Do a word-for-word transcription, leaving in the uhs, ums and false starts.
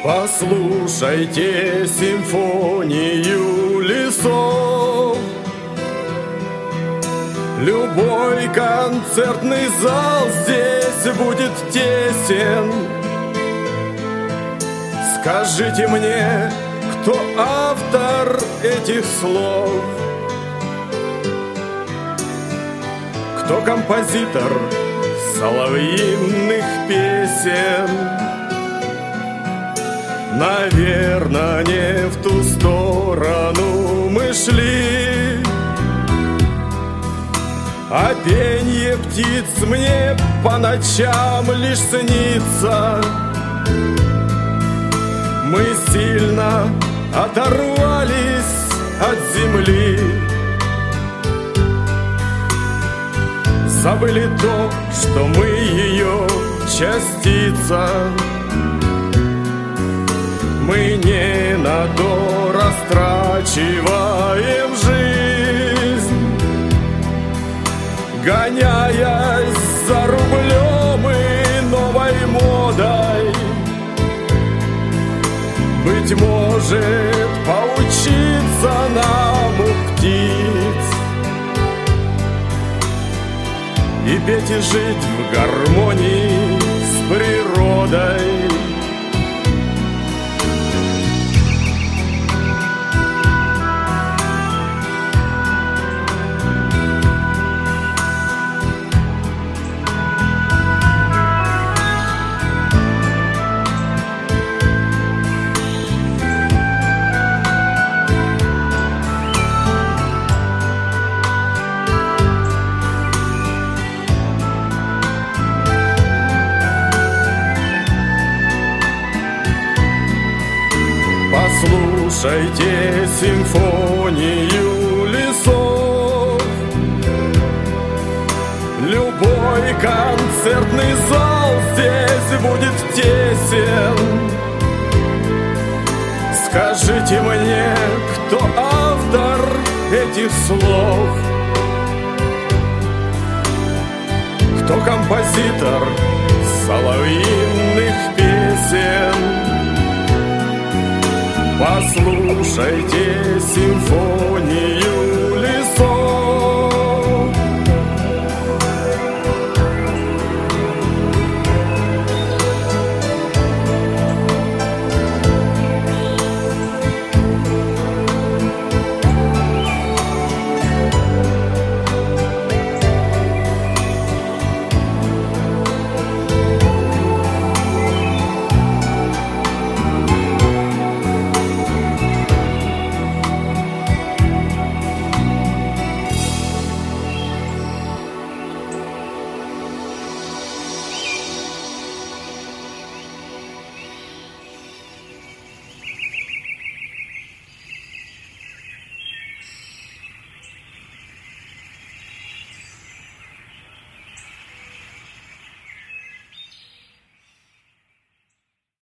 Послушайте симфонию лесов. Любой концертный зал здесь будет тесен. Скажите мне, кто автор этих слов? Кто композитор соловьиных песен? Наверно, не в ту сторону мы шли, а пенье птиц мне по ночам лишь снится. Мы сильно оторвались от земли, забыли то, что мы ее частица. Мы не на то растрачиваем жизнь, гоняясь за рублем и новой модой. Быть может, поучиться нам у птиц и петь и жить в гармонии с природой. Послушайте симфонию лесов. Любой концертный зал здесь будет тесен. Скажите мне, кто автор этих слов? Кто композитор соловьиных песен? Послушайте симфонию